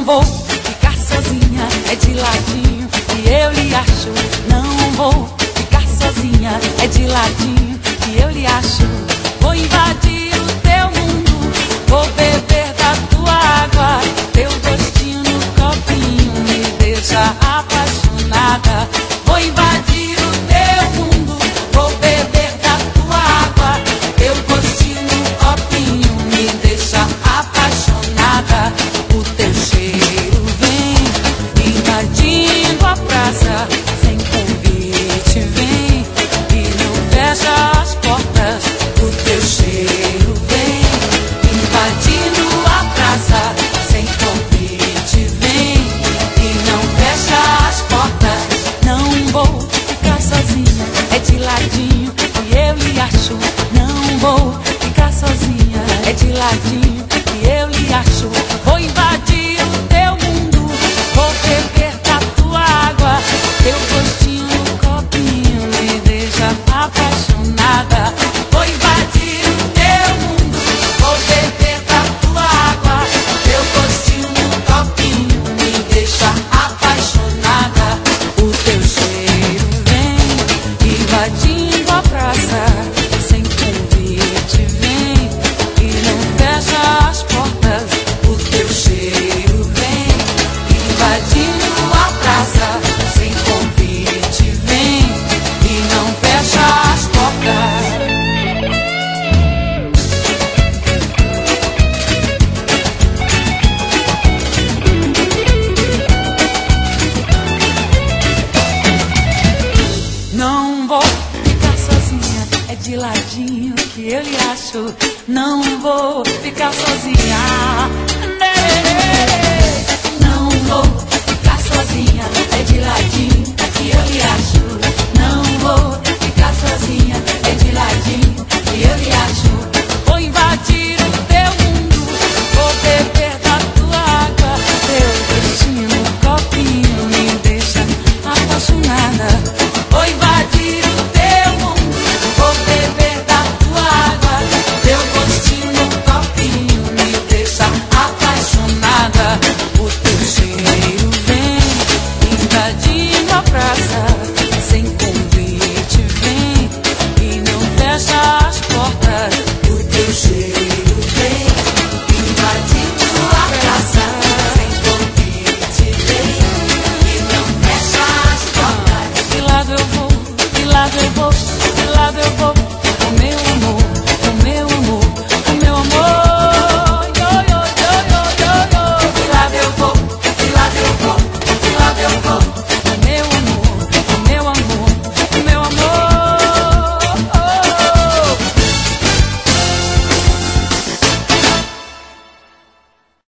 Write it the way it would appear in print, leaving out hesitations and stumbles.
vou ficar sozinha, é de ladinho que eu lhe acho. Não vou ficar sozinha, é de ladinho que eu lhe acho. Vou invadir o teu mundo, vou beber da tua água. Teu gostinho no copinho me deixa apaixonada. Vou invadir o teu mundo, vou beber da tua água. Teu gostinho no copinho me deixa apaixonada. O teu cheiro vem invadindo a praça, sem convite vem e não fecha as portas. O teu cheiro vem invadindo a praça, sem convite vem e não fecha as portas. Não vou ficar sozinha, é de ladinho que eu lhe acho. Não vou ficar sozinha, é de ladinho que eu lhe acho. Vou invadir o teu mundo, vou beber da tua água. Teu gostinho no copinho me deixa apaixonada. Vou invadir o teu mundo, vou beber da tua água. Teu gostinho no copinho me deixa apaixonada. O teu cheiro vem invadindo a praça, sem convite vem e não fecha as portas. O teu cheiro vem invadindo a praça, sem convite vem e não fecha as portas. Não vou ficar sozinha, é de ladinho que eu lhe acho. Não vou ficar sozinha. Não vou ficar sozinha, é de ladinho que eu lhe acho. Não vou ficar sozinha, é de ladinho que eu lhe acho. Vou invadir o teu mundo, vou beber da tua água. Teu gostinho no copinho me deixa apaixonada. Vou invadir o teu mundo, vou beber da tua água. Teu gostinho no copinho me deixa apaixonada. O teu cheiro vem invadindo a praça, sem convite vem e não fecha as portas. O teu cheiro vem invadindo a praça, sem convite vem e não fecha as portas. De lado eu vou, de lado eu vou, de lado eu vou, o meu amor.